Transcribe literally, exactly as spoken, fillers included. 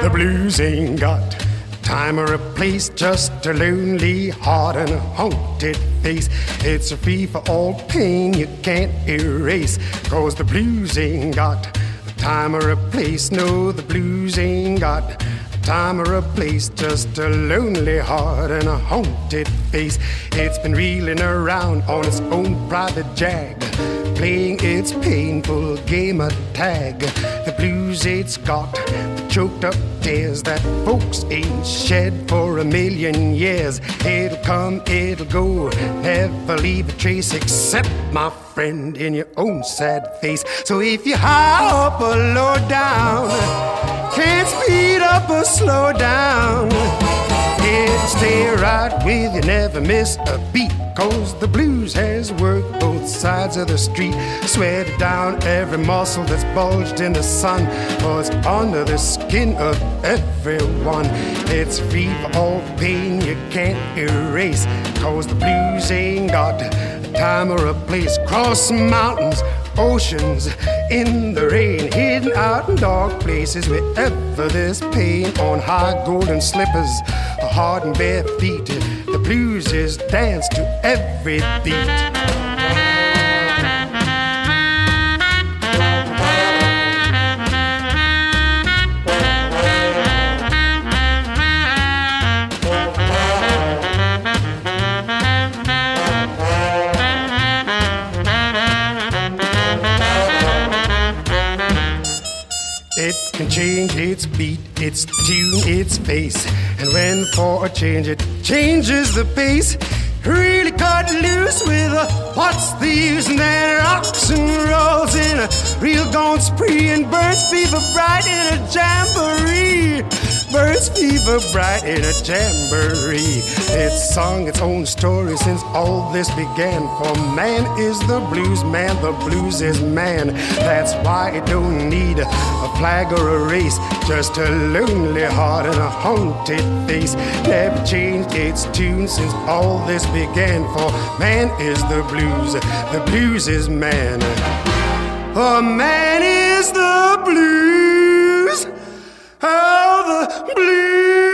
The blues ain't got time or a place, just a lonely heart and a haunted face. It's a free for all pain you can't erase, 'cause the blues ain't got time or a place. No, the blues ain't got time or a place, just a lonely heart and a haunted face. It's been reeling around on its own private jag, playing its painful game of tag. The blues, it's got the choked up tears that folks ain't shed for a million years. It'll come, it'll go, never leave a trace, except, my friend, in your own sad face. So if you high up or low down, can't speed up or slow down, it'll stay right with you, never miss a beat. 'Cause the blues has worked both sides of the street, sweated down every muscle that's bulged in the sun, 'cause under the skin of everyone, it's free for all pain you can't erase. 'Cause the blues ain't got time or a place, cross mountains, oceans, in the rain, hidden out in dark places, wherever there's pain, on high golden slippers, hard and bare feet. The blues is dance to every beat. It can change its beat, its tune, its face, and when for a change it changes the pace. Really cut loose with a what's the use, and then rocks and rolls in a real gone spree, and burns fever bright in a jamboree. Burns fever bright in a jamboree. It's sung its own story since all this began. For man is the blues man, the blues is man. That's why it don't need a flag or a race, just a lonely heart and a haunted face. Never changed its tune since all this began. For man is the blues, the blues is man. For man is the blues, oh the blues.